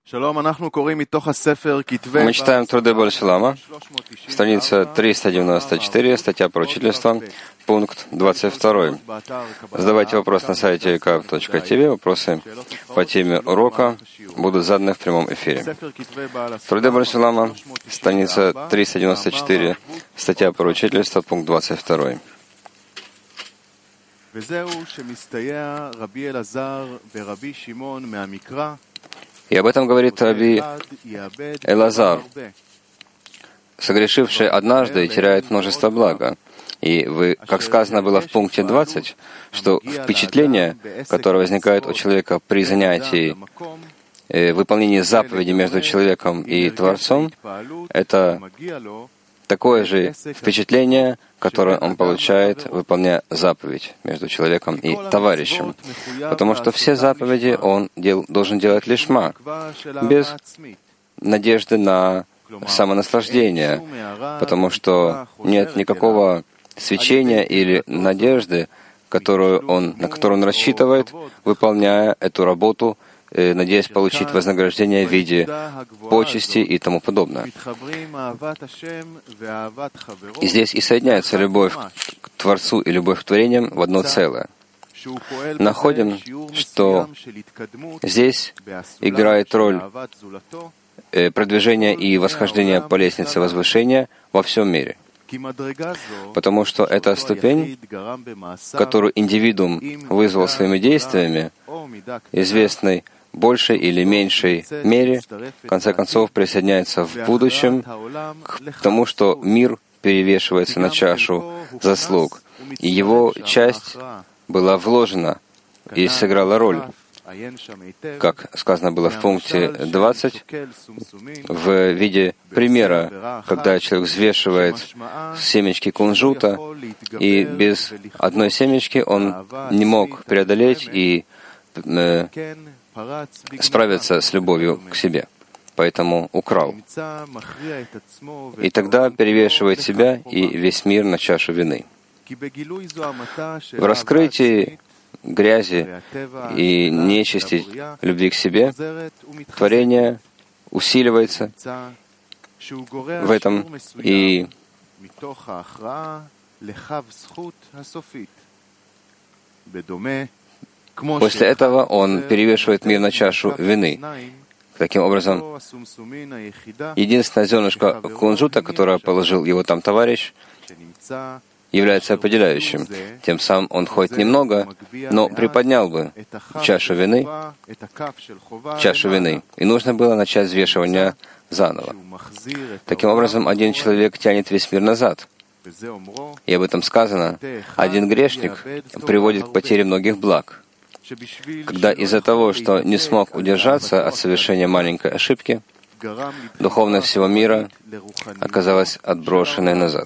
Мы читаем труды Боаль Шулама, страница 394, статья поручительства, пункт 22. Задавайте вопрос на сайте kav.tv. Вопросы по теме урока будут заданы в прямом эфире. Труды Боаль Шулама, страница 394, статья поручительства, пункт 22. И об этом говорит Раби Элазар. Согрешивший однажды теряет множество блага. И как сказано было в пункте 20, что впечатление, которое возникает у человека при занятии выполнении заповеди между человеком и Творцом, это такое же впечатление, которое он получает, выполняя заповедь между человеком и товарищем. Потому что все заповеди он должен делать лишма, без надежды на самонаслаждение, потому что нет никакого свечения или надежды, на которую он рассчитывает, выполняя эту работу, надеясь получить вознаграждение в виде почести и тому подобное. И здесь и соединяется любовь к Творцу и любовь к творениям в одно целое. Находим, что здесь играет роль продвижения и восхождения по лестнице возвышения во всем мире. Потому что эта ступень, которую индивидуум вызвал своими действиями, известной большей или меньшей мере, в конце концов, присоединяется в будущем к тому, что мир перевешивается на чашу заслуг, и его часть была вложена и сыграла роль, как сказано было в пункте 20, в виде примера, когда человек взвешивает семечки кунжута, и без одной семечки он не мог преодолеть и справиться с любовью к себе, поэтому украл. И тогда перевешивает себя и весь мир на чашу вины. В раскрытии грязи и нечисти любви к себе творение усиливается в этом, и после этого он перевешивает мир на чашу вины. Таким образом, единственное зернышко кунжута, которое положил его там товарищ, является определяющим. Тем самым он хоть немного, но приподнял бы чашу вины, и нужно было начать взвешивание заново. Таким образом, один человек тянет весь мир назад. И об этом сказано, один грешник приводит к потере многих благ. Когда из-за того, что не смог удержаться от совершения маленькой ошибки, духовность всего мира оказалась отброшенной назад.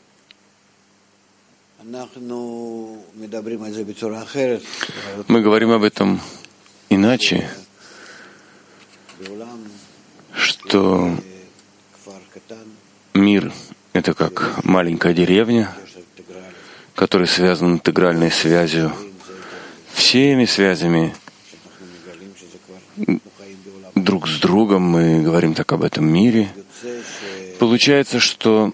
Мы говорим об этом иначе, что мир — это как маленькая деревня, которая связана интегральной связью, всеми связями друг с другом. Мы говорим так об этом мире. Получается, что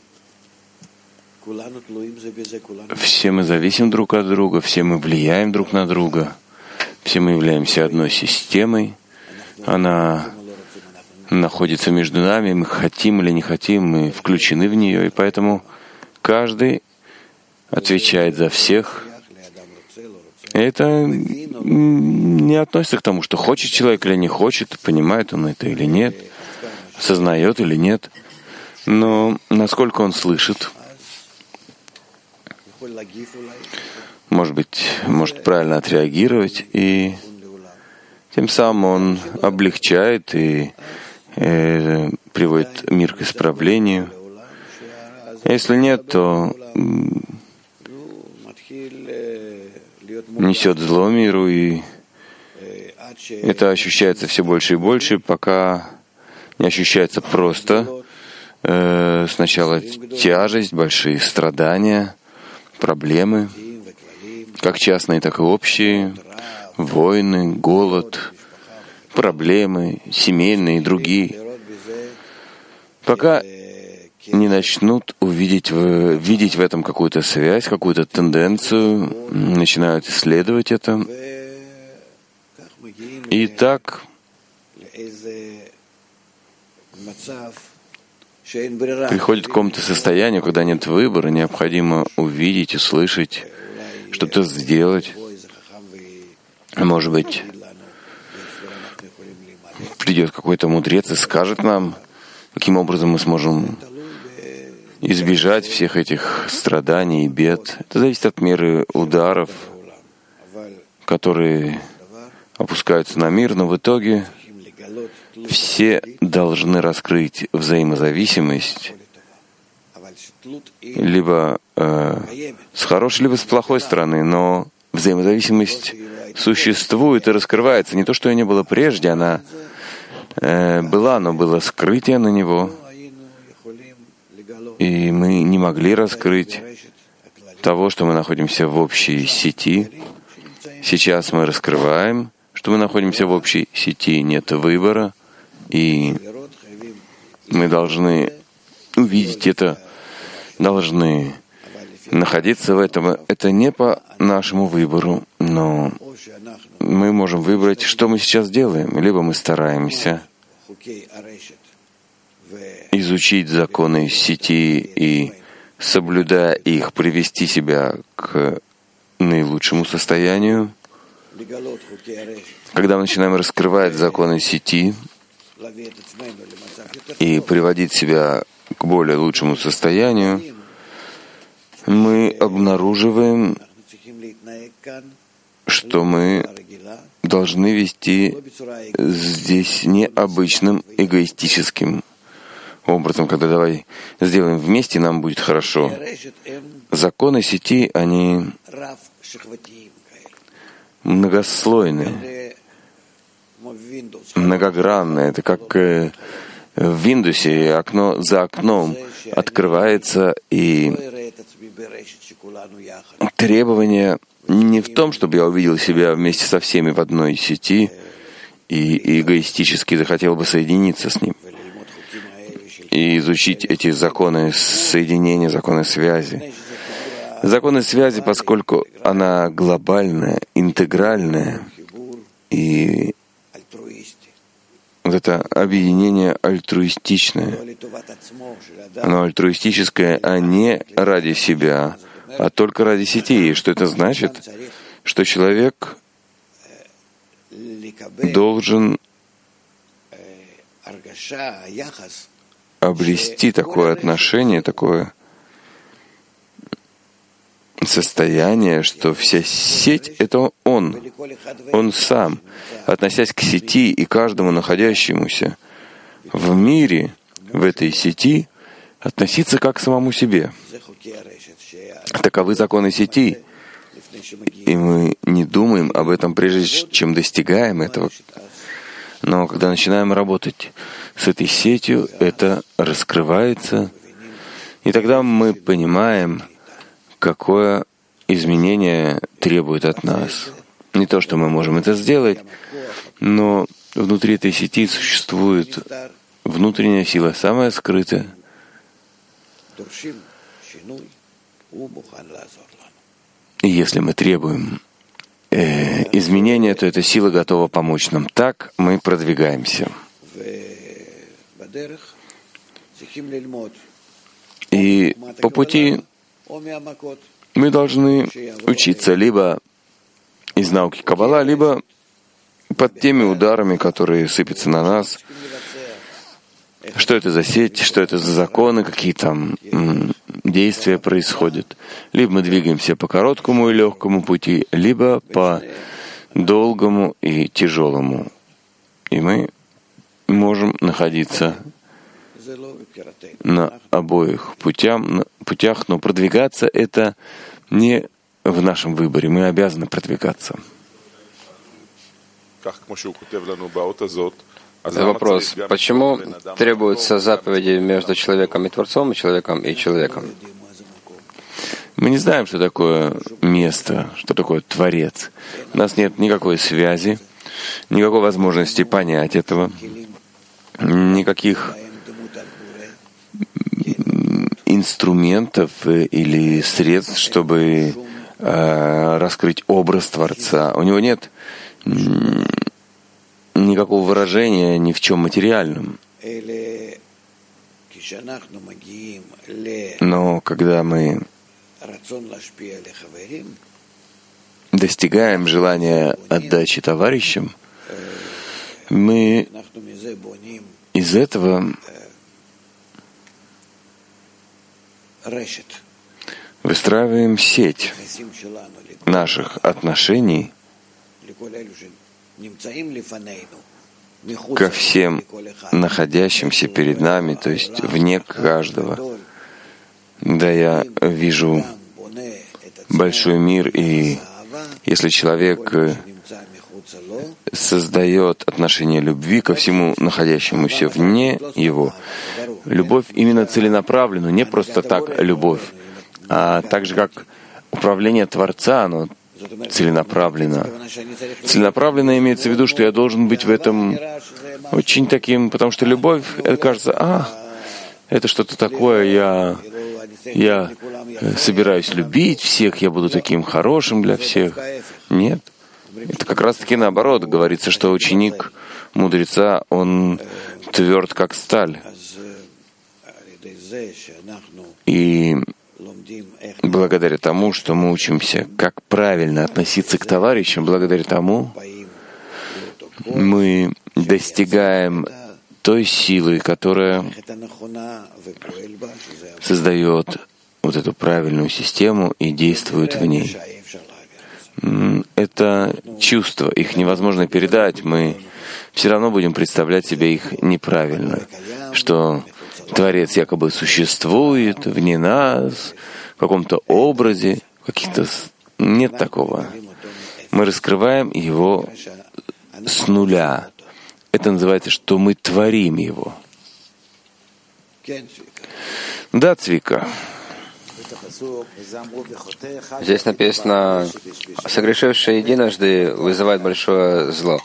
все мы зависим друг от друга, все мы влияем друг на друга, все мы являемся одной системой, она находится между нами, мы хотим или не хотим, мы включены в нее, и поэтому каждый отвечает за всех. И это не относится к тому, что хочет человек или не хочет, понимает он это или нет, осознает или нет, но насколько он слышит, может правильно отреагировать, и тем самым он облегчает и приводит мир к исправлению. Если нет, то несет зло миру, и это ощущается все больше и больше, пока не ощущается просто сначала тяжесть, большие страдания, проблемы, как частные, так и общие, войны, голод, проблемы, семейные и другие, пока не начнут видеть в этом какую-то связь, какую-то тенденцию, начинают исследовать это. И так приходит к какому-то состоянию, когда нет выбора, необходимо увидеть, услышать, что-то сделать. Может быть, придет какой-то мудрец и скажет нам, каким образом мы сможем избежать всех этих страданий и бед. Это зависит от меры ударов, которые опускаются на мир, но в итоге все должны раскрыть взаимозависимость либо с хорошей, либо с плохой стороны, но взаимозависимость существует и раскрывается. Не то, что ее не было прежде, она была, но было скрытие на него, и мы не могли раскрыть того, что мы находимся в общей сети. Сейчас мы раскрываем, что мы находимся в общей сети, нет выбора, и мы должны увидеть это, должны находиться в этом. Это не по нашему выбору, но мы можем выбрать, что мы сейчас делаем. Либо мы стараемся изучить законы сети и, соблюдая их, привести себя к наилучшему состоянию. Когда мы начинаем раскрывать законы сети и приводить себя к более лучшему состоянию, мы обнаруживаем, что мы должны вести здесь необычным, эгоистическим образом, когда давай сделаем вместе, нам будет хорошо. Законы сети, они многослойные, многогранные. Это как в Windows, окно за окном открывается, и требование не в том, чтобы я увидел себя вместе со всеми в одной сети и эгоистически захотел бы соединиться с ним и изучить эти законы соединения, законы связи. Законы связи, поскольку она глобальная, интегральная, и вот это объединение альтруистичное, оно альтруистическое, а не ради себя, а только ради сети. И что это значит? Что человек должен обрести такое отношение, такое состояние, что вся сеть — это он сам, относясь к сети и каждому находящемуся в мире, в этой сети, относиться как к самому себе. Таковы законы сети, и мы не думаем об этом, прежде чем достигаем этого. Но когда начинаем работать с этой сетью, это раскрывается, и тогда мы понимаем, какое изменение требует от нас. Не то, что мы можем это сделать, но внутри этой сети существует внутренняя сила, самая скрытая. И если мы требуем изменения, то эта сила готова помочь нам. Так мы продвигаемся. И по пути мы должны учиться либо из науки Каббала, либо под теми ударами, которые сыпятся на нас. Что это за сеть, что это за законы, какие там действия происходят. Либо мы двигаемся по короткому и легкому пути, либо по долгому и тяжелому. И мы можем находиться на обоих путях, но продвигаться — это не в нашем выборе. Мы обязаны продвигаться. Вопрос. Почему требуются заповеди между человеком и Творцом, и человеком и человеком? Мы не знаем, что такое место, что такое Творец. У нас нет никакой связи. никакой возможности понять этого, никаких инструментов или средств, чтобы раскрыть образ Творца. У него нет никакого выражения ни в чем материальном. Но когда мы достигаем желания отдачи товарищам, мы из этого выстраиваем сеть наших отношений ко всем находящимся перед нами, то есть вне каждого. Да, я вижу большой мир, и если человек создает отношение любви ко всему находящемуся вне его, любовь именно целенаправленную, не просто так любовь, а так же, как управление Творца, оно целенаправленно. Целенаправленно имеется в виду, что я должен быть в этом очень таким, потому что любовь, это кажется, это что-то такое, я собираюсь любить всех, я буду таким хорошим для всех. Нет. Это как раз-таки наоборот. Говорится, что ученик мудреца, он тверд, как сталь. И благодаря тому, что мы учимся, как правильно относиться к товарищам, благодаря тому мы достигаем той силы, которая создает вот эту правильную систему и действует в ней. Это чувства, их невозможно передать, мы все равно будем представлять себе их неправильно, что Творец якобы существует вне нас, в каком-то образе, каких-то... Нет такого. Мы раскрываем его с нуля. Это называется, что мы творим его. Да, Цвика. Здесь написано, согрешивший единожды вызывает большое зло.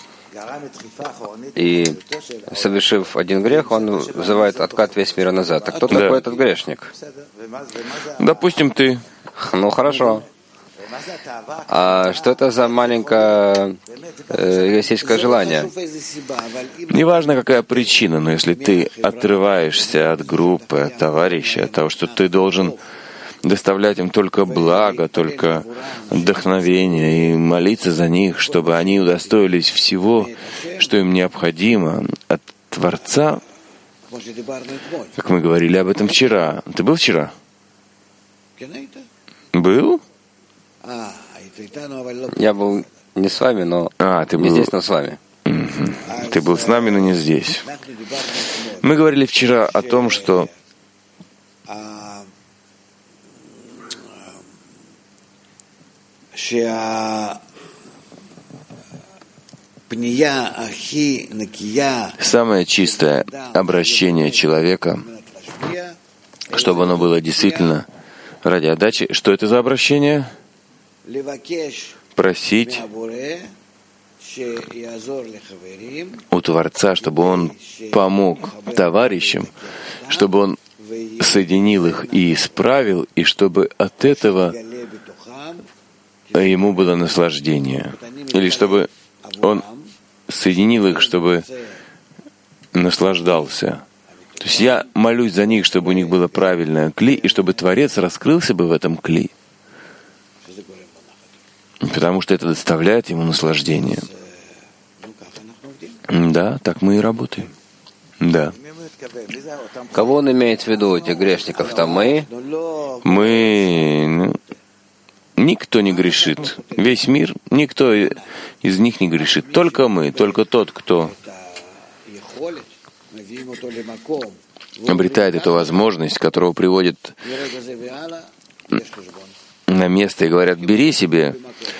И совершив один грех, он вызывает откат весь мира назад. А кто такой этот грешник? Допустим, ты. Ну, хорошо. А что это за маленькое эгоистическое желание? Неважно, какая причина, но если ты отрываешься от группы, от товарища, от того, что ты должен доставлять им только благо, только вдохновение и молиться за них, чтобы они удостоились всего, что им необходимо от Творца, как мы говорили об этом вчера. Ты был вчера? Был? Я был не с вами, но ты не был... здесь, но с вами. Ты был с нами, но не здесь. Мы говорили вчера о том, что самое чистое обращение человека, чтобы оно было действительно ради отдачи. Что это за обращение? Просить у Творца, чтобы Он помог товарищам, чтобы Он соединил их и исправил, и чтобы от этого ему было наслаждение. Или чтобы Он соединил их, чтобы наслаждался. То есть я молюсь за них, чтобы у них было правильное кли, и чтобы Творец раскрылся бы в этом кли. Потому что это доставляет ему наслаждение. Да, так мы и работаем. Да. Кого он имеет в виду, этих грешников? Там мы? Мы... Никто не грешит. Весь мир, никто из них не грешит. Только мы, только тот, кто обретает эту возможность, которого приводит на место и говорят, бери себе,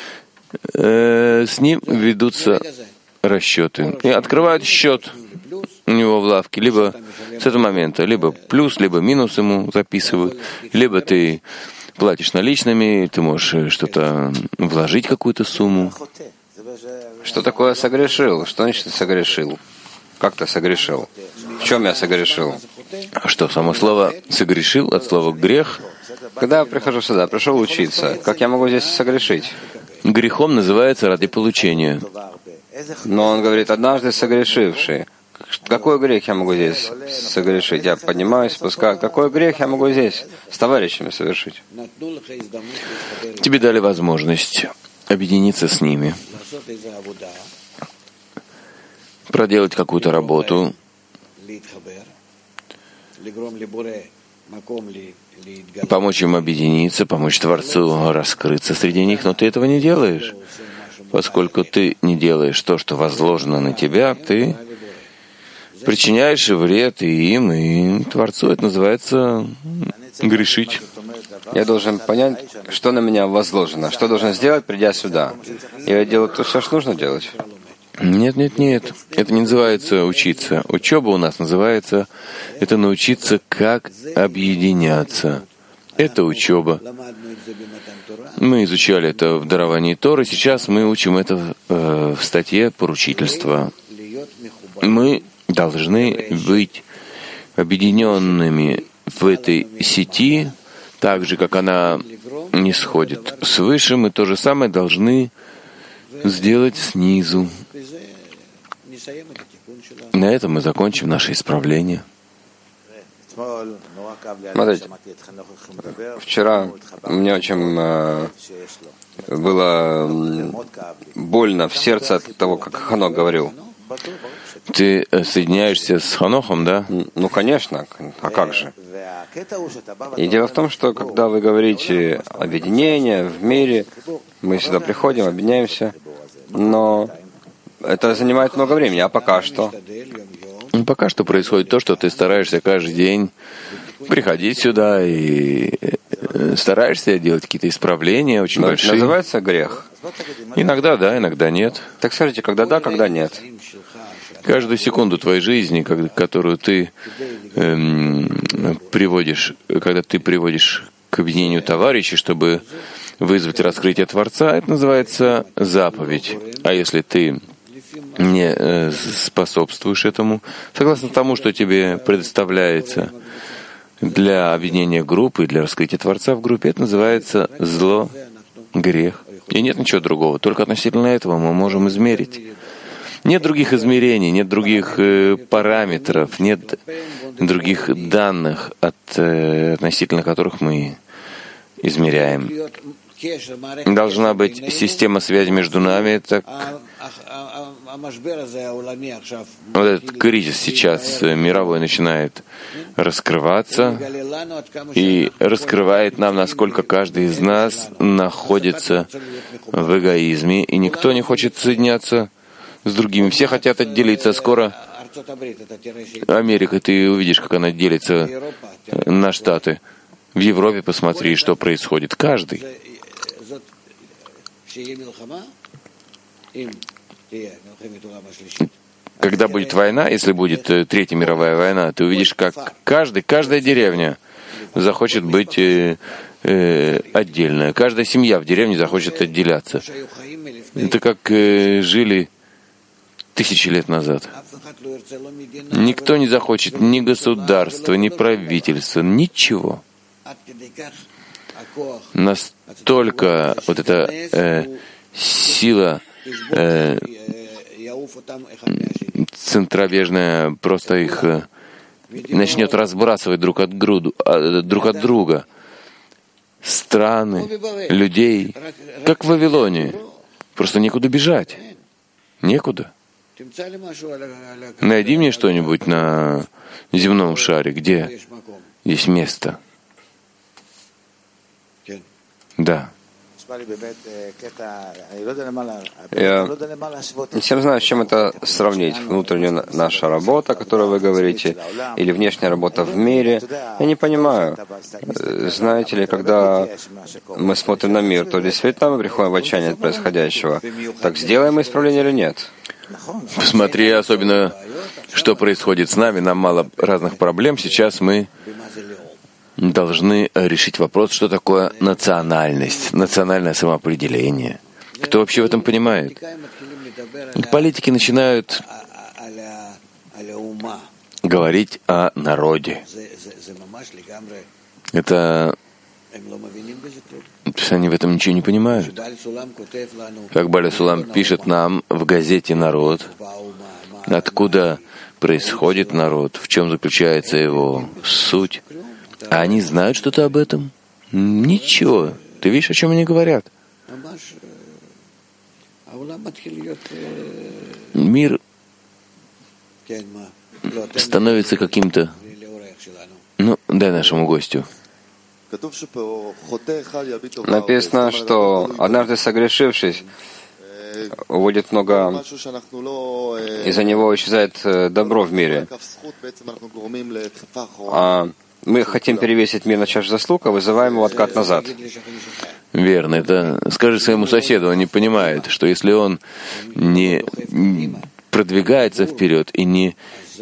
с ним ведутся расчеты. И открывают счет у него в лавке, либо с этого момента, либо плюс, либо минус ему записывают, либо ты платишь наличными, ты можешь что-то вложить, какую-то сумму. Что такое согрешил? Что значит согрешил? Как ты согрешил? В чем я согрешил? Что, само слово «согрешил» от слова «грех»? Когда я прихожу сюда, пришел учиться, как я могу здесь согрешить? Грехом называется ради получения. Но он говорит, однажды согрешивший. Какой грех я могу здесь согрешить? Я поднимаюсь, спускаю. Какой грех я могу здесь с товарищами совершить? Тебе дали возможность объединиться с ними, проделать какую-то работу, помочь им объединиться, помочь Творцу раскрыться среди них, но ты этого не делаешь. Поскольку ты не делаешь то, что возложено на тебя, ты причиняешь вред и им, и Творцу. Это называется грешить. Я должен понять, что на меня возложено, что должен сделать, придя сюда. Я делаю то, все, что нужно делать. Нет. Это не называется учиться. Учеба у нас называется, это научиться, как объединяться. Это учеба. Мы изучали это в даровании Торы, сейчас мы учим это в статье поручительства. Мы должны быть объединенными в этой сети, так же, как она не сходит свыше, мы то же самое должны сделать снизу. На этом мы закончим наше исправление. Смотрите, вчера мне очень было больно в сердце от того, как Ханок говорил. Ты соединяешься с Ханохом, да? Ну, конечно. А как же? И дело в том, что когда вы говорите объединение в мире, мы сюда приходим, объединяемся, но это занимает много времени. А пока что? Пока что происходит то, что ты стараешься каждый день приходить сюда и стараешься делать какие-то исправления очень большие. Это называется грех? Иногда да, иногда нет. Так скажите, когда да, когда нет? Каждую секунду твоей жизни, которую ты приводишь, когда ты приводишь к объединению товарищей, чтобы вызвать раскрытие Творца, это называется заповедь. А если ты не способствуешь этому, согласно тому, что тебе предоставляется для объединения группы, для раскрытия Творца в группе, это называется зло, грех. И нет ничего другого. Только относительно этого мы можем измерить. Нет других измерений, нет других параметров, нет других данных, относительно которых мы измеряем. Должна быть система связи между нами. Так... Вот этот кризис сейчас мировой начинает раскрываться и раскрывает нам, насколько каждый из нас находится в эгоизме, и никто не хочет соединяться с другими. Все хотят отделиться. Скоро Америка, ты увидишь, как она делится на штаты. В Европе посмотри, что происходит. Каждый. Когда будет война, если будет Третья мировая война, ты увидишь, как каждая деревня захочет быть отдельная. Каждая семья в деревне захочет отделяться. Это как жили 1000 лет назад. Никто не захочет ни государства, ни правительства, ничего. Настолько вот эта сила центробежная просто их начнет разбрасывать друг от друга. Страны, людей, как в Вавилоне. Просто некуда бежать. Некуда. Найди мне что-нибудь на земном шаре, где есть место. Да. Я не всем знаю, с чем это сравнить. Внутренняя наша работа, о которой вы говорите, или внешняя работа в мире. Я не понимаю. Знаете ли, когда мы смотрим на мир, то действительно мы приходим в отчаяние от происходящего. Так сделаем мы исправление или нет? Посмотри, особенно, что происходит с нами. Нам мало разных проблем. Сейчас мы должны решить вопрос, что такое национальность, национальное самоопределение. Кто вообще в этом понимает? Политики начинают говорить о народе. Это они в этом ничего не понимают. Как Баля Сулам пишет нам в газете «Народ», откуда происходит народ, в чем заключается его суть. А они знают что-то об этом? Ничего. Ты видишь, о чем они говорят? Мир становится каким-то... Ну, дай нашему гостю. Написано, что однажды согрешившись, уводит много, из-за него исчезает добро в мире. А мы хотим перевесить мир на чашу заслуг, а вызываем его откат назад. Верно. Это скажи своему соседу, он не понимает, что если он не продвигается вперед и не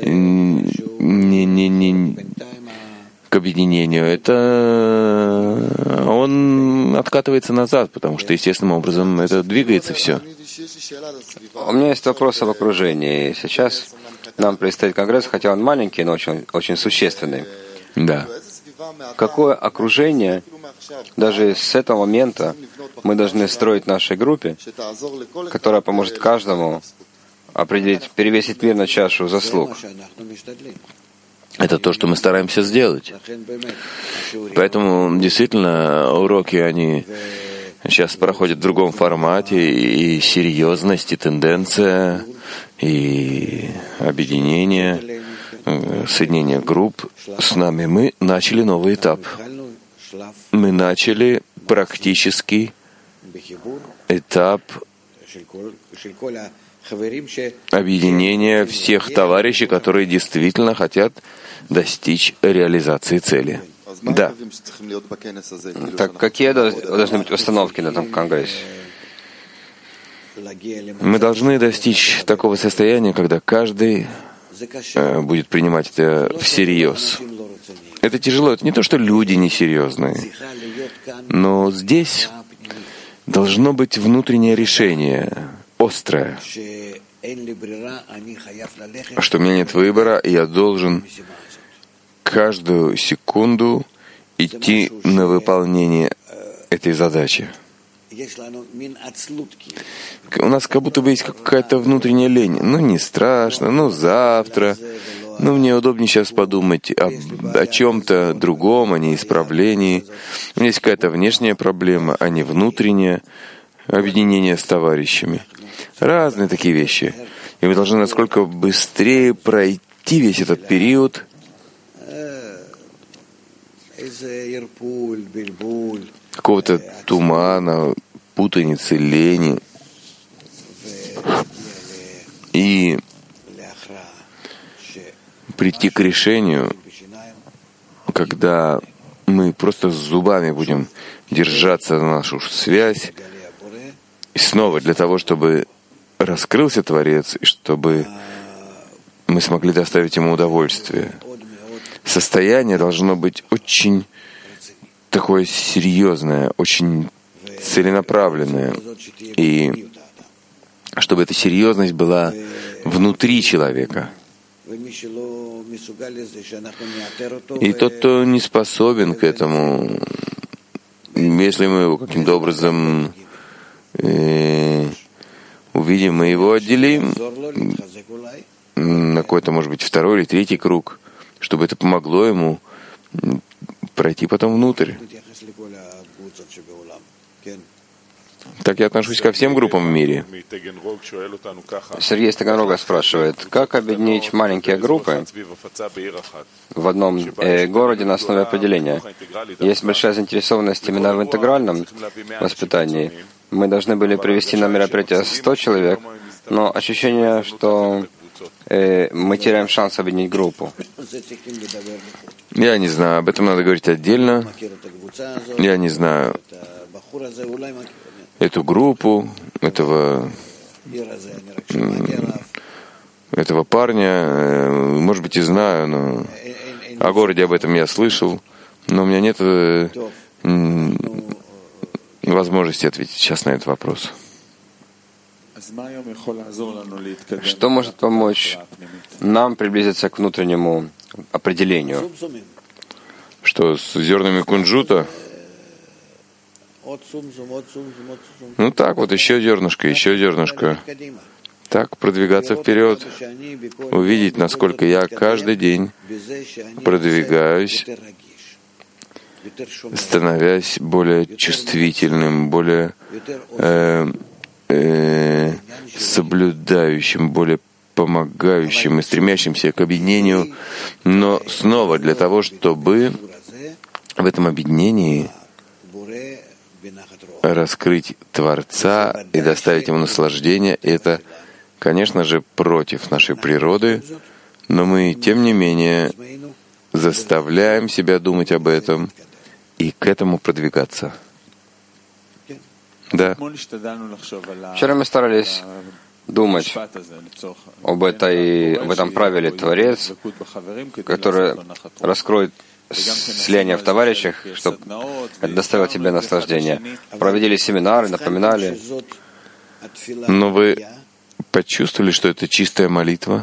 к объединению, это он откатывается назад, потому что естественным образом это двигается все. У меня есть вопрос об окружении. Сейчас нам предстоит конгресс, хотя он маленький, но очень, очень существенный. Да. Какое окружение, даже с этого момента, мы должны строить в нашей группе, которое поможет каждому определить, перевесить мир на чашу заслуг? Это то, что мы стараемся сделать. Поэтому действительно уроки, они сейчас проходят в другом формате, и серьезность, и тенденция, и объединение, соединение групп с нами. Мы начали новый этап. Мы начали практически этап объединения всех товарищей, которые действительно хотят достичь реализации цели. Да. Так какие должны быть установки на этом конгрессе? Мы должны достичь такого состояния, когда каждый будет принимать это всерьез. Это тяжело. Это не то, что люди несерьезные. Но здесь должно быть внутреннее решение, острое, что у меня нет выбора, и я должен каждую секунду идти на выполнение этой задачи. У нас как будто бы есть какая-то внутренняя лень. Ну, не страшно, ну, завтра. Ну, мне удобнее сейчас подумать о чем-то другом, а не исправлении. У меня есть какая-то внешняя проблема, а не внутреннее объединение с товарищами. Разные такие вещи. И мы должны насколько быстрее пройти весь этот период какого-то тумана, путаницы, лени и прийти к решению, когда мы просто с зубами будем держаться за нашу связь, и снова для того, чтобы раскрылся Творец, и чтобы мы смогли доставить ему удовольствие. Состояние должно быть очень такое серьезное, очень целенаправленное. И чтобы эта серьезность была внутри человека. И тот, кто не способен к этому, если мы его каким-то образом увидим, мы его отделим на какой-то, может быть, второй или третий круг, чтобы это помогло ему пройти потом внутрь. Так я отношусь ко всем группам в мире. Сергей из Таганрога спрашивает, как объединить маленькие группы в одном городе на основе определения? Есть большая заинтересованность именно в интегральном воспитании. Мы должны были привести на мероприятие 100 человек, но ощущение, что мы теряем шанс объединить группу. Я не знаю, об этом надо говорить отдельно. Я не знаю эту группу, этого парня, может быть, и знаю, но о городе об этом я слышал, но у меня нет возможности ответить сейчас на этот вопрос. Что может помочь нам приблизиться к внутреннему определению? Что с зернами кунжута? Ну так вот, еще зернышко. Так продвигаться вперед, увидеть, насколько я каждый день продвигаюсь, становясь более чувствительным, более соблюдающим, более помогающим и стремящимся к объединению, но снова для того, чтобы в этом объединении раскрыть Творца и доставить ему наслаждение. Это, конечно же, против нашей природы, но мы, тем не менее, заставляем себя думать об этом и к этому продвигаться. Да. Вчера мы старались думать об этом правиле Творец, который раскроет слияние в товарищах, чтобы это доставило тебе наслаждение. Проводили семинары, напоминали. Но вы почувствовали, что это чистая молитва?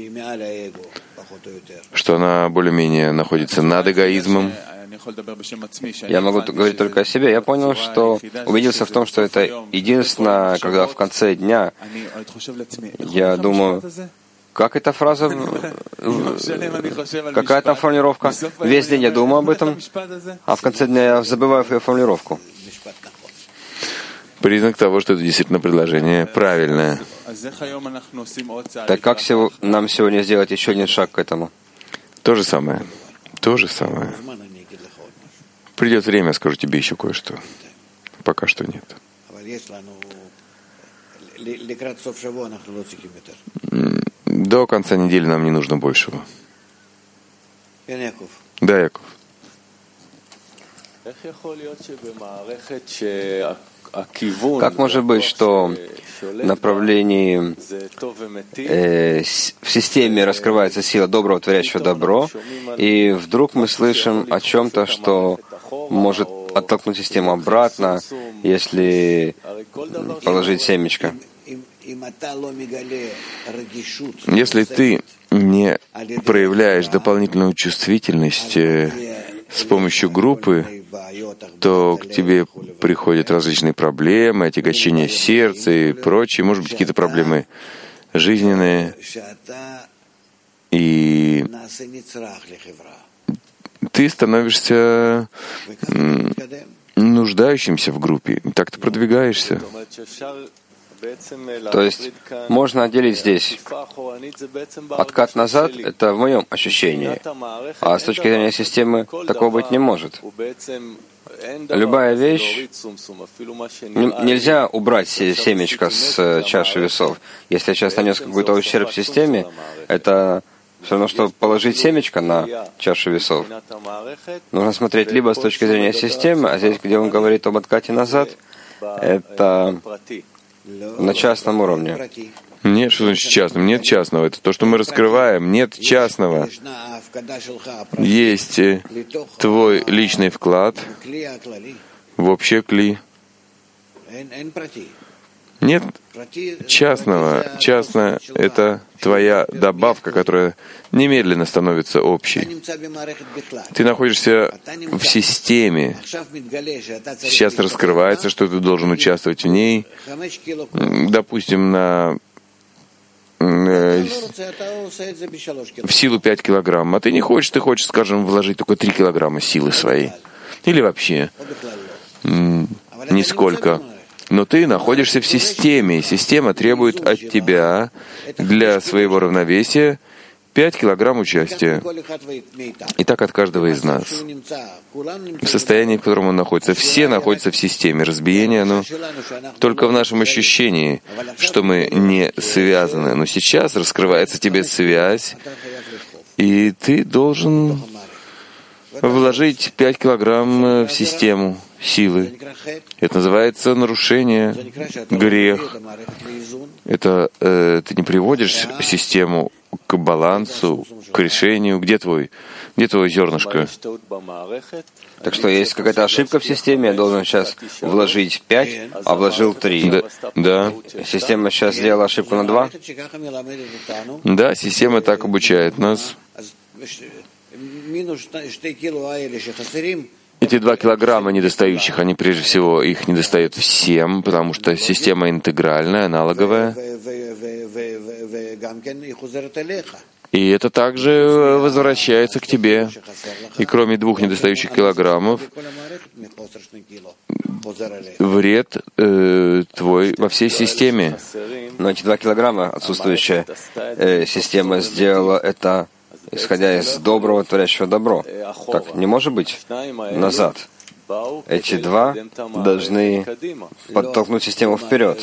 Что она более-менее находится над эгоизмом? Я могу говорить только о себе. Я понял, что убедился в том, что это единственное, когда в конце дня я думаю, как эта фраза, какая там формулировка? Весь день я думаю об этом, а в конце дня я забываю ее формулировку. Признак того, что это действительно предложение правильное. Так как нам сегодня сделать еще один шаг к этому? То же самое. Придет время, скажу тебе еще кое-что. Пока что нет. До конца недели нам не нужно большего. Да, Яков. Как может быть, что в направлении в системе раскрывается сила доброго, творящего добро, и вдруг мы слышим о чем-то, что может оттолкнуть систему обратно, если положить семечко? Если ты не проявляешь дополнительную чувствительность с помощью группы, то к тебе приходят различные проблемы, отягощение сердца и прочие, может быть, какие-то проблемы жизненные. И ты становишься нуждающимся в группе. Так ты продвигаешься. То есть можно отделить здесь откат назад, это в моем ощущении, а с точки зрения системы такого быть не может. Любая вещь, нельзя убрать семечко с чаши весов. Если я сейчас нанес какой-то ущерб системе, это все равно, что положить семечко на чашу весов. Нужно смотреть либо с точки зрения системы, а здесь, где он говорит об откате назад, это на частном уровне. Нет, что значит частным? Нет частного. Это то, что мы раскрываем. Нет частного. Есть твой личный вклад в общее кли. Нет частного. Частное — это твоя добавка, которая немедленно становится общей. Ты находишься в системе. Сейчас раскрывается, что ты должен участвовать в ней. Допустим, в силу 5 килограмм. А ты не хочешь, ты хочешь, скажем, вложить только 3 килограмма силы своей. Или вообще нисколько. Но ты находишься в системе, и система требует от тебя для своего равновесия 5 килограмм участия. И так от каждого из нас. В состоянии, в котором он находится. Все находятся в системе. Разбиение, оно только в нашем ощущении, что мы не связаны. Но сейчас раскрывается тебе связь, и ты должен вложить 5 килограмм в систему силы. Это называется нарушение, грех. Это ты не приводишь систему к балансу, к решению. Где твое зернышко? Так что есть какая-то ошибка в системе, я должен сейчас вложить 5, а вложил 3. Да. Система сейчас сделала ошибку на 2. Да, система так обучает нас. Эти 2 килограмма недостающих, они прежде всего их недостает всем, потому что система интегральная, аналоговая. И это также возвращается к тебе. И кроме 2 недостающих килограммов, вред твой во всей системе. Но эти 2 килограмма отсутствующая система сделала это, исходя из доброго, творящего добро. Так не может быть назад. Эти 2 должны подтолкнуть систему вперед.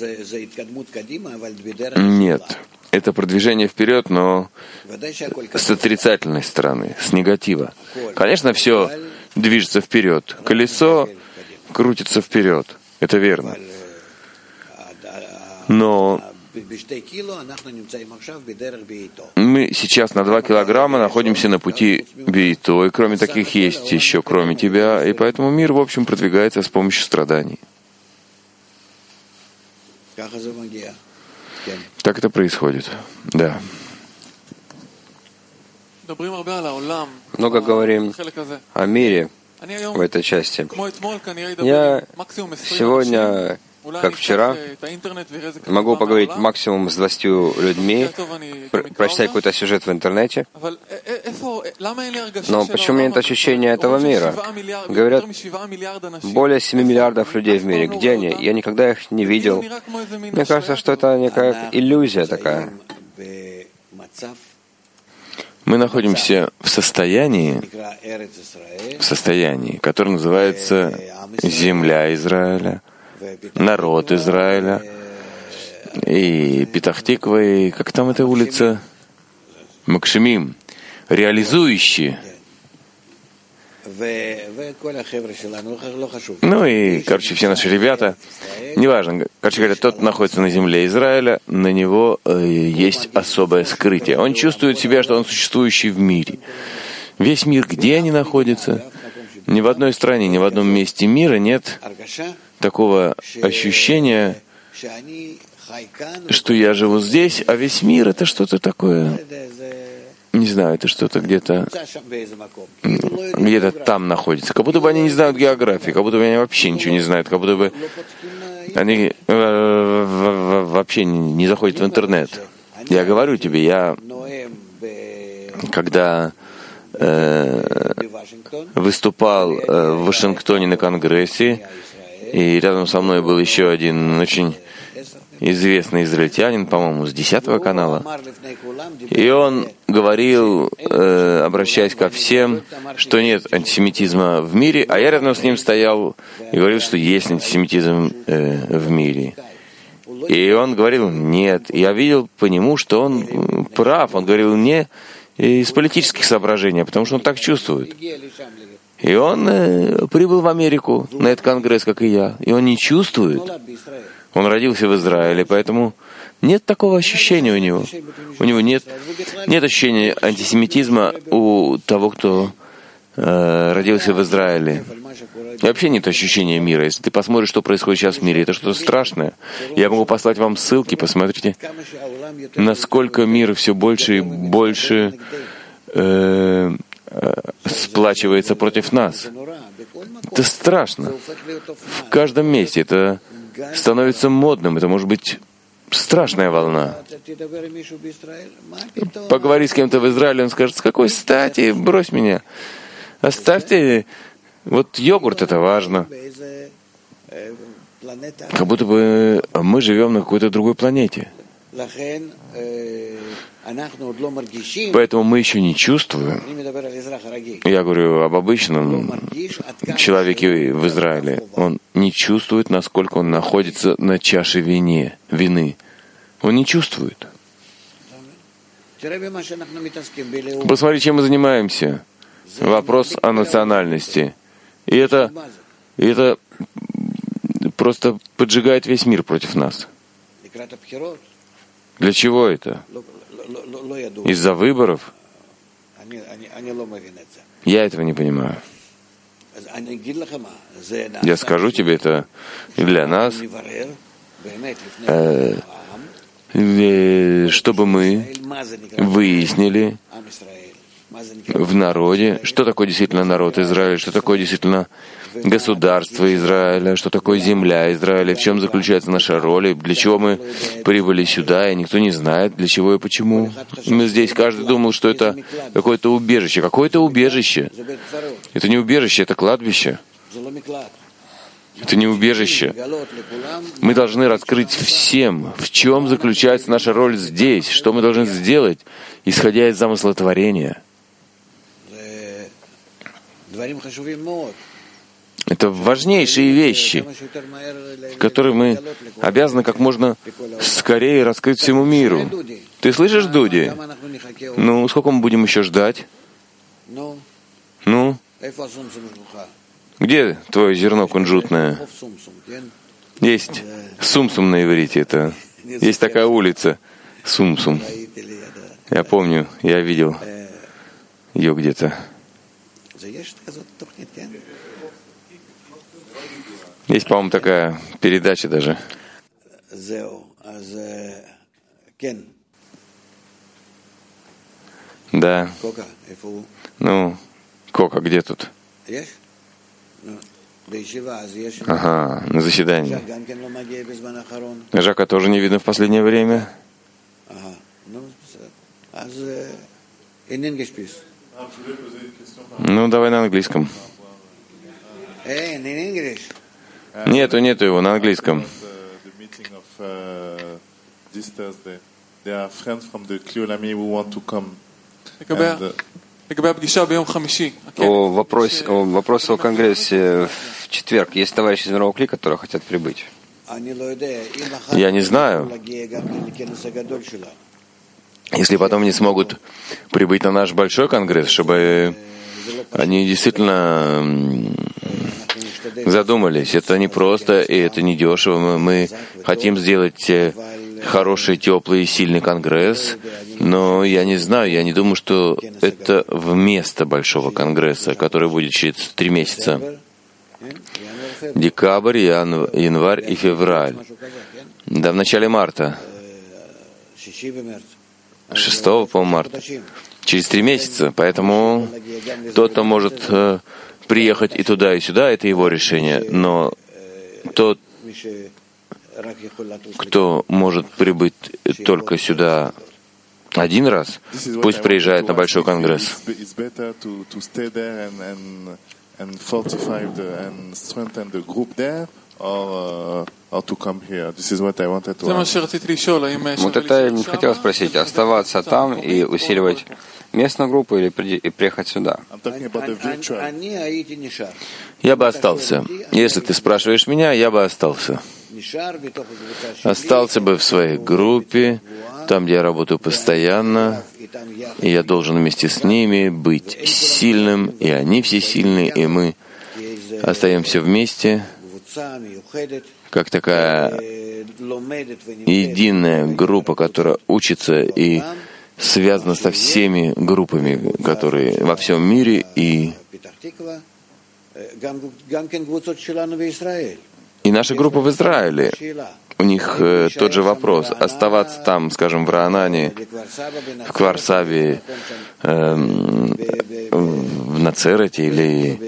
Нет. Это продвижение вперед, но с отрицательной стороны, с негатива. Конечно, все движется вперед. Колесо крутится вперед. Это верно. Но мы сейчас на 2 килограмма находимся на пути Бейто, и кроме таких есть еще кроме тебя, и поэтому мир, в общем, продвигается с помощью страданий. Так это происходит. Да. Много говорим о мире в этой части. Я сегодня, как вчера, могу поговорить максимум с 20 людьми, прочитать какой-то сюжет в интернете. Но почему нет ощущения этого мира? Говорят, более 7 миллиардов людей в мире. Где они? Я никогда их не видел. Мне кажется, что это некая иллюзия такая. Мы находимся в состоянии, которое называется земля Израиля, народ Израиля, и Петах-Тиква, и как там эта улица? Макшимим, реализующие. Ну и, короче, все наши ребята, неважно, короче говоря, тот находится на земле Израиля, на него есть особое скрытие. Он чувствует себя, что он существующий в мире. Весь мир, где они находятся, ни в одной стране, ни в одном месте мира нет такого ощущения, что я живу здесь, а весь мир — это что-то такое. Не знаю, это что-то где-то там находится. Как будто бы они не знают географии, как будто бы они вообще ничего не знают, как будто бы они вообще не заходят в интернет. Я говорю тебе, когда выступал в Вашингтоне на Конгрессе, и рядом со мной был еще один очень известный израильтянин, по-моему, с 10 канала. И он говорил, обращаясь ко всем, что нет антисемитизма в мире, а я рядом с ним стоял и говорил, что есть антисемитизм в мире. И он говорил нет. Я видел по нему, что он прав. Он говорил не из политических соображений, а потому что он так чувствует. И он прибыл в Америку на этот конгресс, как и я. И он не чувствует. Он родился в Израиле, поэтому нет такого ощущения у него. У него нет ощущения антисемитизма у того, кто родился в Израиле. И вообще нет ощущения мира. Если ты посмотришь, что происходит сейчас в мире, это что-то страшное. Я могу послать вам ссылки, посмотрите, насколько мир все больше и больше сплачивается против нас. Это страшно. В каждом месте это становится модным. Это может быть страшная волна. Поговори с кем-то в Израиле, он скажет, с какой стати, брось меня. Оставьте, вот йогурт — это важно. Как будто бы мы живем на какой-то другой планете. Поэтому мы еще не чувствуем. Я говорю об обычном человеке в Израиле. Он не чувствует, насколько он находится на чаше вины. Он не чувствует. Посмотри, чем мы занимаемся. Вопрос о национальности. И это просто поджигает весь мир против нас. Для чего это? из-за выборов? Я этого не понимаю. Я скажу тебе, это для нас, чтобы мы выяснили в народе, что такое действительно народ Израиля, что такое действительно государство Израиля, что такое земля Израиля, в чем заключается наша роль, для чего мы прибыли сюда, и никто не знает, для чего и почему. Мы здесь, каждый думал, что это какое-то убежище. Какое-то убежище. Это не убежище, это кладбище. Это не убежище. Мы должны раскрыть всем, в чем заключается наша роль здесь, что мы должны сделать, исходя из замысла творения. Это важнейшие вещи, которые мы обязаны как можно скорее раскрыть всему миру. Ты слышишь, Дуди? Ну, сколько мы будем еще ждать? Ну? Где твое зерно кунжутное? Есть Сумсум на иврите. Это есть такая улица. Сумсум. Я помню, я видел ее где-то. Есть, по-моему, такая передача даже. Да. Ну, Кока, где тут? Ага, на заседании. Жака тоже не видно в последнее время. Ну, давай на английском. Нету его на английском. Вопрос о конгрессе в четверг. Есть товарищи из Мирового Кли, которые хотят прибыть. Я не знаю. Если потом не смогут прибыть на наш большой конгресс, чтобы они действительно задумались. Это не просто, и это не дешево. Мы хотим сделать хороший, теплый и сильный конгресс, но я не знаю, я не думаю, что это вместо большого конгресса, который будет через 3 месяца. Декабрь, январь и февраль. Да, в начале марта. 6, по-моему, марта. Через 3 месяца. Поэтому кто-то может приехать и туда, и сюда, это его решение. Но тот, кто может прибыть только сюда один раз, пусть приезжает на большой конгресс. Вот это я хотел спросить, оставаться там и усиливать местную группу или приехать сюда? Я бы остался. Если ты спрашиваешь меня, я бы остался. Остался бы в своей группе, там, где я работаю постоянно, и я должен вместе с ними быть сильным, и они все сильные, и мы остаемся вместе, как такая единая группа, которая учится и связана со всеми группами, которые во всем мире, и наша группа в Израиле. У них тот же вопрос. Оставаться там, скажем, в Раанане, в Кварсаве, в Нацерете или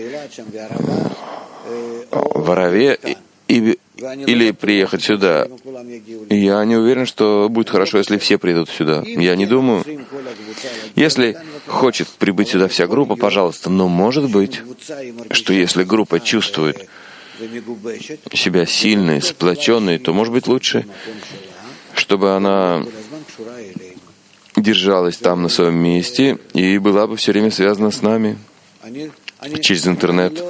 в Араве, или приехать сюда. Я не уверен, что будет хорошо, если все придут сюда. Я не думаю. Если хочет прибыть сюда вся группа, пожалуйста. Но может быть, что если группа чувствует себя сильной, сплоченной, то, может быть, лучше, чтобы она держалась там на своем месте и была бы все время связана с нами через интернет.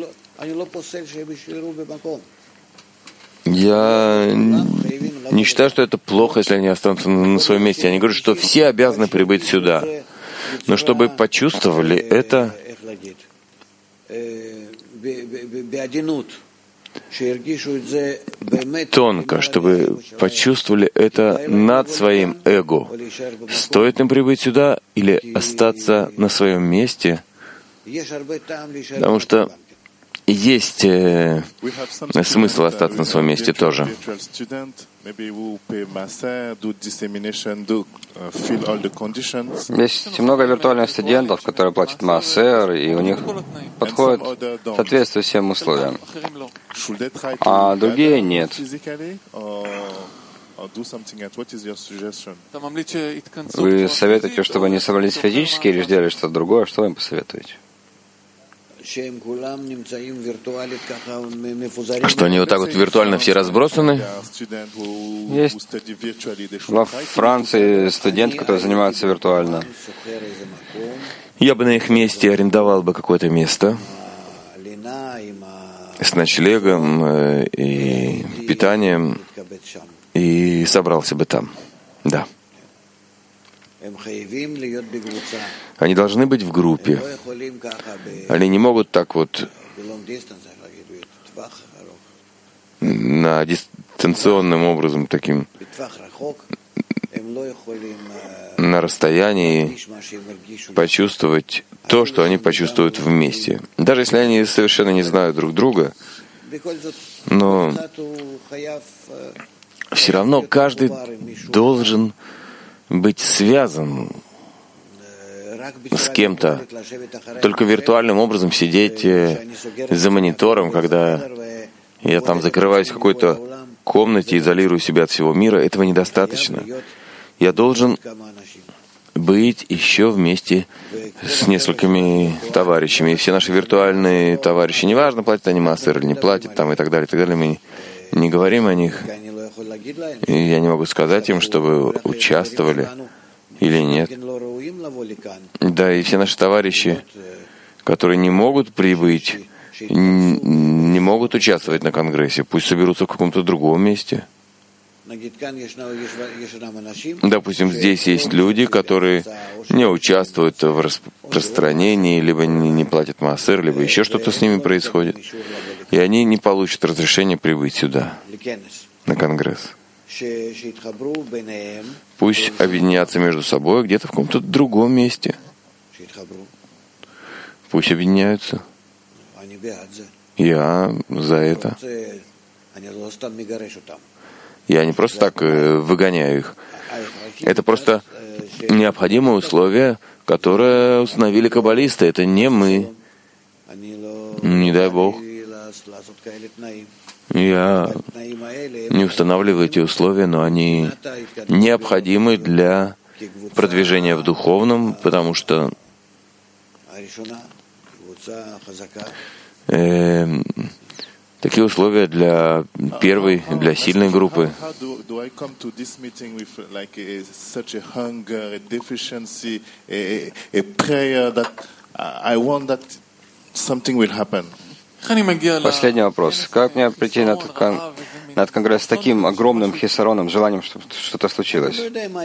Я не считаю, что это плохо, если они останутся на своем месте. Я не говорю, что все обязаны прибыть сюда. Но чтобы почувствовали это тонко, чтобы почувствовали это над своим эго. Стоит им прибыть сюда или остаться на своем месте, потому что есть смысл остаться на своем месте тоже. Есть много виртуальных студентов, которые платят маасер, и у них подходит соответствует всем условиям. А другие нет. Вы советуете, чтобы они собрались физически или сделали что-то другое? Что вы им посоветуете? Что они вот так вот виртуально все разбросаны? Есть во Франции студенты, которые занимаются виртуально. Я бы на их месте арендовал бы какое-то место с ночлегом и питанием и собрался бы там. Да. Они должны быть в группе. Они не могут так вот на дистанционным образом, таким на расстоянии почувствовать то, что они почувствуют вместе. Даже если они совершенно не знают друг друга, но все равно каждый должен быть связан с кем-то. Только виртуальным образом сидеть за монитором, когда я там закрываюсь в какой-то комнате, изолирую себя от всего мира, этого недостаточно. Я должен быть еще вместе с несколькими товарищами. И все наши виртуальные товарищи, неважно, платят они маасер или не платят, там, и так далее, мы не говорим о них. И я не могу сказать им, чтобы участвовали или нет. Да, и все наши товарищи, которые не могут прибыть, не могут участвовать на Конгрессе, пусть соберутся в каком-то другом месте. Допустим, здесь есть люди, которые не участвуют в распространении, либо не платят маасер, либо еще что-то с ними происходит, и они не получат разрешения прибыть сюда, на Конгресс. Пусть объединятся между собой где-то в каком-то другом месте. Пусть объединяются. Я за это. Я не просто так выгоняю их. Это просто необходимое условие, которое установили каббалисты. Это не мы. Не дай Бог. Я не устанавливаю эти условия, но они необходимы для продвижения в духовном, потому что такие условия для первой, для сильной группы. Последний вопрос. Как мне прийти на этот конгресс с таким огромным хисароном, желанием, чтобы что-то случилось?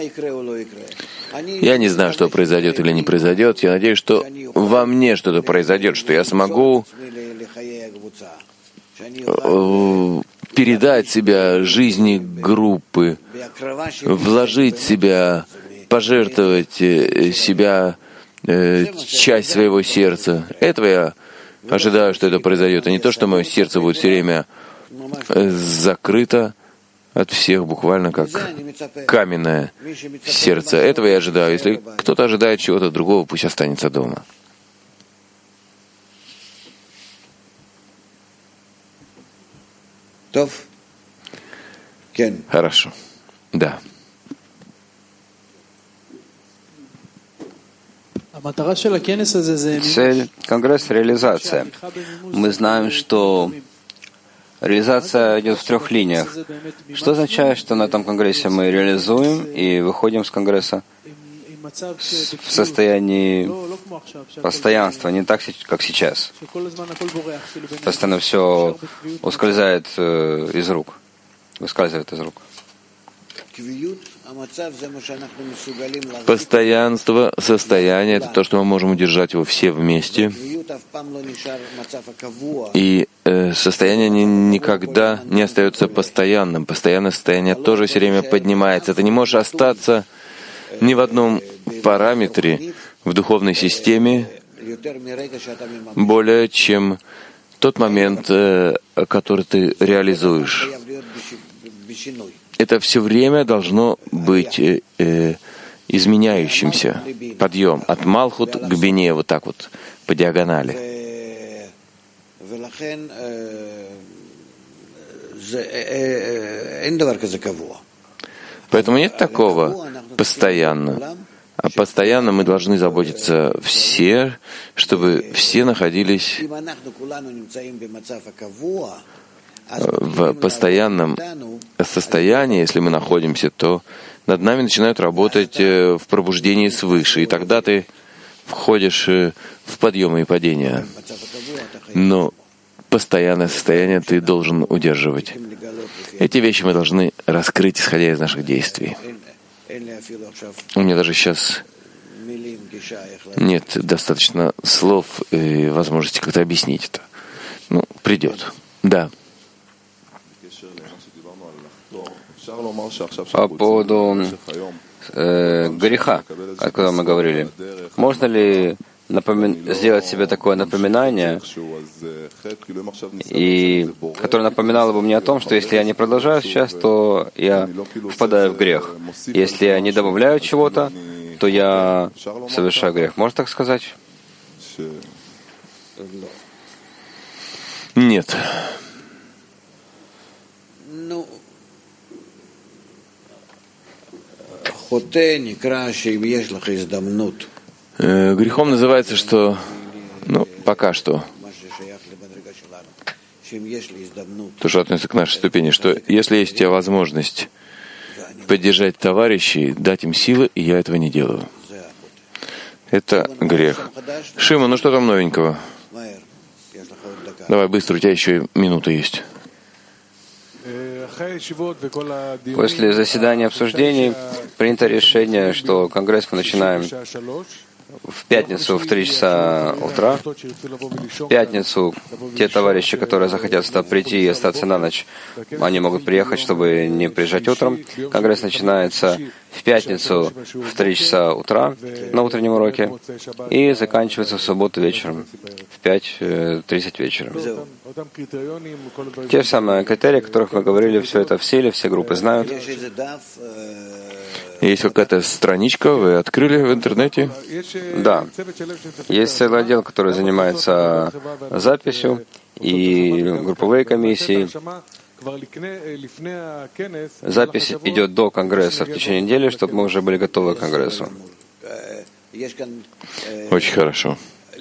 Я не знаю, что произойдет или не произойдет. Я надеюсь, что во мне что-то произойдет, что я смогу передать себя жизни группы, вложить себя, пожертвовать себя, часть своего сердца. Этого я ожидаю, что это произойдет, а не то, что мое сердце будет все время закрыто от всех, буквально как каменное сердце. Этого я ожидаю. Если кто-то ожидает чего-то другого, пусть останется дома. Хорошо. Да. Цель конгресса — реализация. Мы знаем, что реализация идет в 3 линиях. Что означает, что на этом конгрессе мы реализуем и выходим с конгресса в состоянии постоянства, не так, как сейчас. Постоянно все ускользает из рук, выскальзывает из рук. Постоянство состояния — это то, что мы можем удержать его все вместе. И состояние никогда не остается постоянным. Постоянное состояние тоже все время поднимается. Ты не можешь остаться ни в одном параметре в духовной системе более чем тот момент, который ты реализуешь. Это все время должно быть изменяющимся. Подъем от Малхут к Бине, вот так вот, по диагонали. Поэтому нет такого постоянно. А постоянно мы должны заботиться все, чтобы все находились в постоянном состоянии. Если мы находимся, то над нами начинают работать в пробуждении свыше, и тогда ты входишь в подъемы и падения. Но постоянное состояние ты должен удерживать. Эти вещи мы должны раскрыть, исходя из наших действий. У меня даже сейчас нет достаточно слов и возможности как-то объяснить это. Придет. Да. По поводу греха, о котором мы говорили, можно ли сделать себе такое напоминание, и которое напоминало бы мне о том, что если я не продолжаю сейчас, то я впадаю в грех. Если я не добавляю чего-то, то я совершаю грех. Можно так сказать? Нет. Грехом называется, что, пока что, то, что относится к нашей ступени, что если есть у тебя возможность поддержать товарищей, дать им силы, и я этого не делаю. Это грех. Шима, что там новенького? Давай быстро, у тебя еще минута есть. После заседания обсуждений принято решение, что Конгресс мы начинаем в пятницу в 3 часа утра. В пятницу те товарищи, которые захотят сюда прийти и остаться на ночь, они могут приехать, чтобы не приезжать утром. Конгресс начинается в пятницу в 3 часа утра на утреннем уроке и заканчивается в субботу вечером в 5:30 вечера. Те же самые критерии, о которых мы говорили, все это в силе, все группы знают. Есть какая-то страничка, вы открыли в интернете? Да. Есть целый отдел, который занимается записью, и групповые комиссии. Запись идет до Конгресса в течение недели, чтобы мы уже были готовы к Конгрессу. Очень хорошо.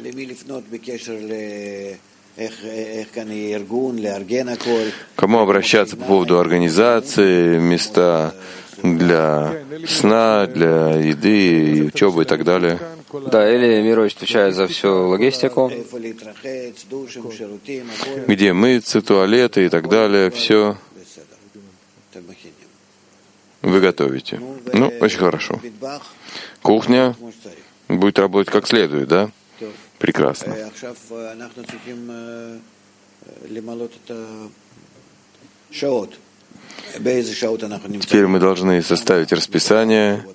Кому обращаться по поводу организации, места для сна, для еды, учебы и так далее? Да, Эли Мирович отвечает за всю логистику. Где мыться, туалеты и так далее, все вы готовите. Очень хорошо. Кухня будет работать как следует, да? Прекрасно. Теперь мы должны составить расписание,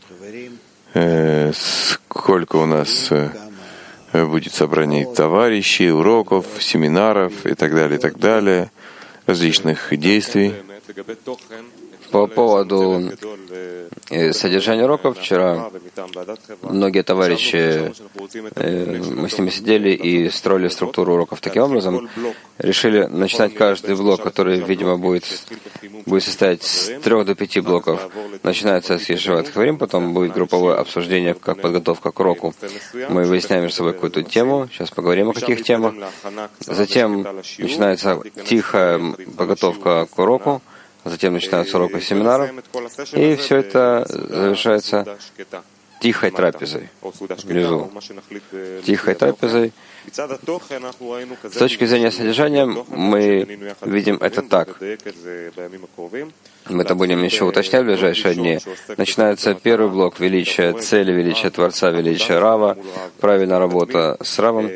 сколько у нас будет собраний товарищей, уроков, семинаров и так далее, различных действий. По поводу содержания уроков, вчера многие товарищи, мы с ними сидели и строили структуру уроков таким образом, решили начинать каждый блок, который, видимо, будет состоять с 3 до 5 блоков. Начинается с Ешиват Хаварим, потом будет групповое обсуждение, как подготовка к уроку. Мы выясняем между собой какую-то тему, сейчас поговорим о каких темах. Затем начинается тихая подготовка к уроку, затем начинаются уроки семинаров, и все это завершается тихой трапезой внизу. Тихой трапезой. С точки зрения содержания мы видим это так. Мы это будем еще уточнять в ближайшие дни. Начинается первый блок величия цели, величия Творца, величия Рава, правильная работа с Равом,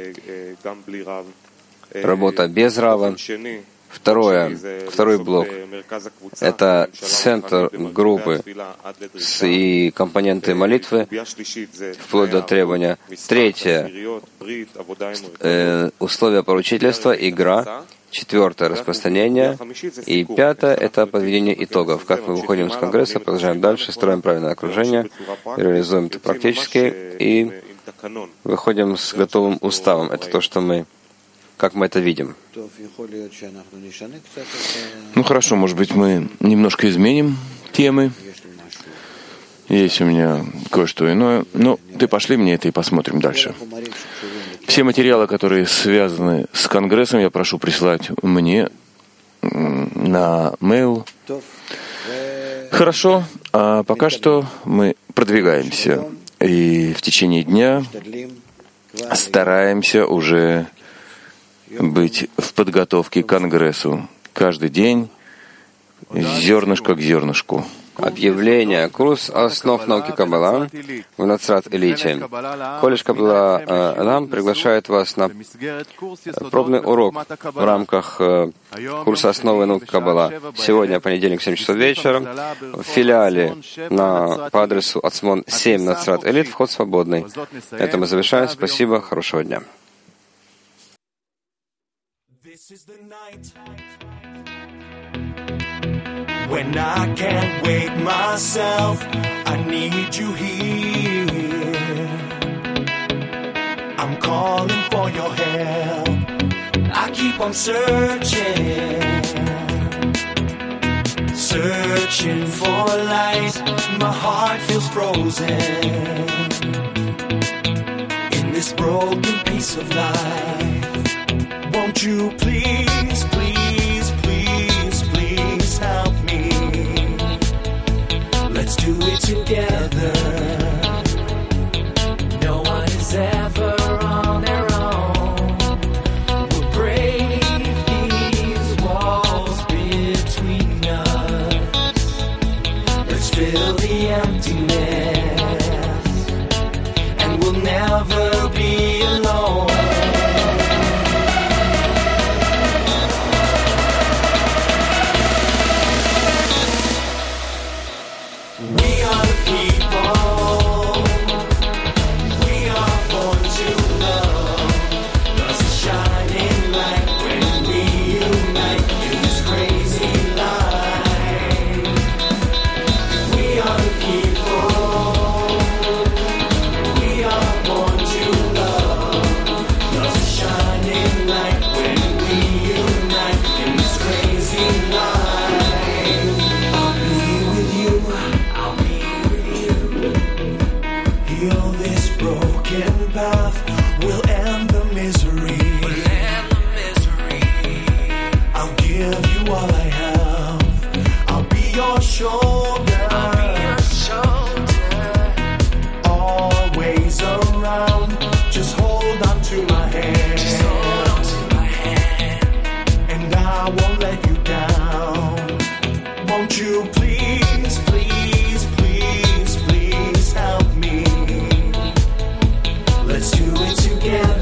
работа без Рава. Второй блок — это центр группы и компоненты молитвы, вплоть до требования. Третье — условия поручительства, игра. Четвертое — распространение. И пятое — это подведение итогов. Как мы выходим с Конгресса, продолжаем дальше, строим правильное окружение, реализуем это практически и выходим с готовым уставом. Это то, что как мы это видим. Ну хорошо, может быть, мы немножко изменим темы. Есть у меня кое-что иное. Но ты пошли мне это и посмотрим дальше. Все материалы, которые связаны с Конгрессом, я прошу прислать мне на mail. Хорошо, а пока что мы продвигаемся. И в течение дня стараемся уже быть в подготовке к Конгрессу. Каждый день зернышко к зернышку. Объявление. Курс основ науки Каббала в Нацрат-Элите. Колледж Каббала Элам приглашает вас на пробный урок в рамках курса основы науки Каббала. Сегодня, понедельник, 7 часов вечера, в филиале по адресу Ацмон 7 Нацрат-Элит. Вход свободный. Это мы завершаем. Спасибо. Хорошего дня. When I can't wake myself, I need you here. I'm calling for your help. I keep on searching, searching for light. My heart feels frozen in this broken piece of life. Won't you please, please, please, please help me? Let's do it together. No one is ever on their own. We'll break these walls between us. Let's fill the emptiness, and we'll never be alone. Let's do it together.